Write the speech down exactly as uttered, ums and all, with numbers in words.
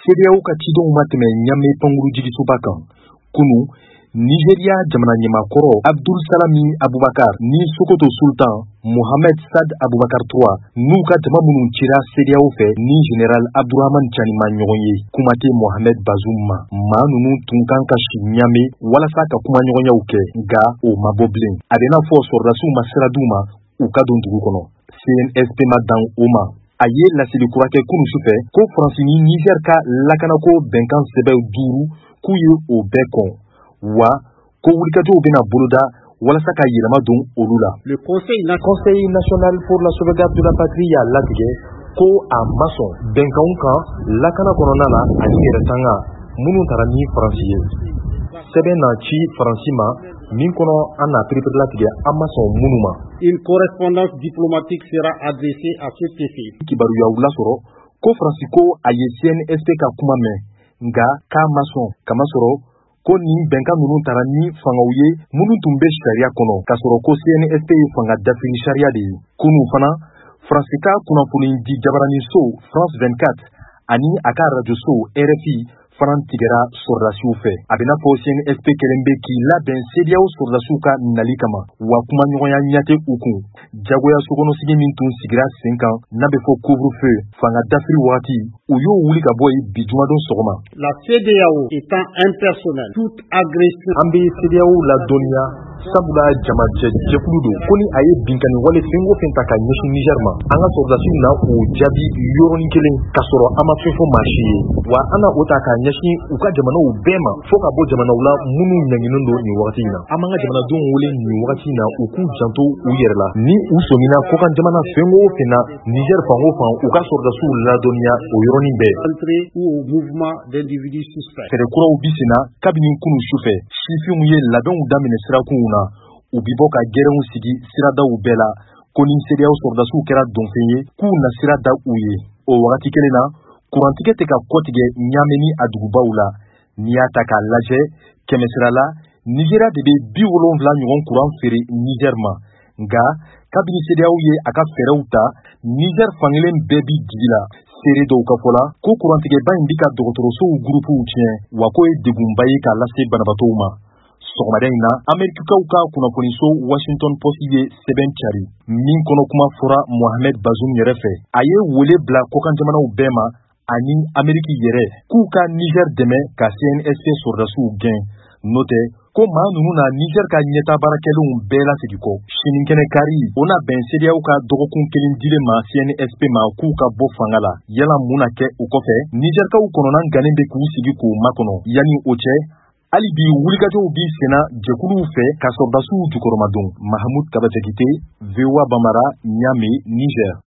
C D A O ka cidenw ma tɛmɛ Ɲame pankuru jigisuba kan. Kunu, Nigeria jamana ɲɛmaakɔrɔ Abdul Salami Abubakar ni Sokoto Sultan Mohamed Sad Abubakar trois n'u ka jama minnu cira C D A O fɛ ni Général Abdurrahman Chani ma ɲɔgɔn ye. Kuma tɛ Mohamed Bazoum ma. Maa ninnu tun kan ka si Ɲame walasa ka kuma ɲɔgɔnyaw kɛ, nka o ma bɔ bilen. A bɛ n'a fɔ sɔrɔdasiw ma sira d'u ma u ka don dugu kɔnɔ. C N S P ma dan o ma. A ye laseli kura kɛ kunu sufɛ ko Faransi ni Niger ka lakanako bɛnkan sɛbɛw duuru k'u ye o bɛɛ kɔn, wa ko wulikajɔw bɛna boloda walasa ka yɛlɛma don olu la. Le Conseil Conseil national pour la sauvegarde de la patrie y'a latigɛ ko a ma sɔn bɛnkanw kan lakana kɔnɔna la ani yɛrɛtanga minnu taara ni Faransi ye. Sɛbɛn na ci Faransi ma min kɔnɔ an na perepere latigɛ an ma sɔn minnu ma. Une correspondance diplomatique sera adressée à ce effet. Kibaru y'aw lasɔrɔ ko Faransi ko a ye C N S P ka kuma mɛn, nka k'a ma sɔn, kamasɔrɔ ko nin bɛnkan ninnu taara ni fangaw ye minnu tun bɛ sariya kɔnɔ, k'a sɔrɔ ko C N S P ye fanga dafiri sariya de ye. Kunu fana, Faransi ka kunnafoni di jabaranin so France vingt-quatre ani a ka radio so R F I fana tigɛra sɔrɔdasiw fɛ. A bɛ n'a fɔ C N S P kɛlen bɛ k'i labɛn C D A O sɔrɔdasiw ka nali kama, wa kuma ɲɔgɔnya ɲate u kun. Jagoya sokɔnɔsigi min tun sigira sen kan n'a bɛ fɔ couvre-feu fanga dafiri wagati, u y'o wuli ka bɔ yen bi jumadon sɔgɔma. La C D A O étant impersonnelle, toute agression. An bɛ C D A O ladɔnniya sabula jamajɛ jɛkulu don ko ni a ye binkani wale fɛn o fɛn ta ka ɲɛsin Niger ma, an ka sɔrɔdasiw na o jaabi yɔrɔnin kelen k'a sɔrɔ an ma fɛn fɔ maa si ye, wa an na o ta ka ɲɛsin u ka jamanaw bɛɛ ma fo ka bɔ jamanaw la minnu ɲanginen don nin wagati in na. An b'an ka jamanadenw wele nin wagati in na u k'u janto u yɛrɛ la. Ni u sɔmina ko kan jamana fɛn o fɛn na Niger fan o fan u ka sɔrɔdasiw ladɔnniya o yɔrɔnin bɛɛ. Entrée ou au mouvement d'individus suspects. Fɛɛrɛ kuraw bi sen na kabini kunu sufɛ, sifinw ye labɛnw daminɛ sirakunw na. U bi bɔ ka gɛrɛnw sigi siradaw bɛɛ la ko ni C D A O sɔrɔdasiw kɛra donfɛn ye k'u na sira da u ye. O wagati kelen na, kurantigɛ tɛ ka kɔtigɛ Ɲame ni a dugubaw la. N'i y'a ta k'a lajɛ, kɛmɛsira la, Nigeria de bɛ bi wolonwula ɲɔgɔn kuran feere Niger ma. Nka kabini C D A O ye a ka fɛɛrɛw ta, Niger fankelen bɛɛ bi digi la. Seere dɔw ka fɔ la ko kurantigɛba in bi ka dɔgɔtɔrɔsow gurupuw tiɲɛ, wa ko ye degunba ye k'a lase banabatɔw ma. Sɔgɔmada in na, Amerikikaw ka kunnafoniso Washington Post ye sɛbɛn cari min kɔnɔ kuma fɔra Mohamed Bazoum yɛrɛ fɛ. A ye wele bila kɔkan jamanaw bɛɛ ma ani Ameriki yɛrɛ k'u ka Niger dɛmɛ ka C N S P sɔrɔdasiw gɛn. N'o tɛ, ko maa ninnu na Niger ka ɲɛta baarakɛlenw bɛɛ lasegi kɔ. Sinikɛnɛ kari, o na bɛn C D A O ka dɔgɔkun kelen dilen ma C N S P ma k'u ka bɔ fanga la. Yala mun na kɛ o kɔfɛ, Nigerkaw kɔnɔna gannen bɛ k'u sigi k'o makɔnɔ. Yani o cɛ, hali bi wulikajɔw bi senna jɛkuluw fɛ ka sɔrɔdasiw jukɔrɔmadon. Mahamoud Kaba Jakite, V O A Bambara, Ɲame, Niger.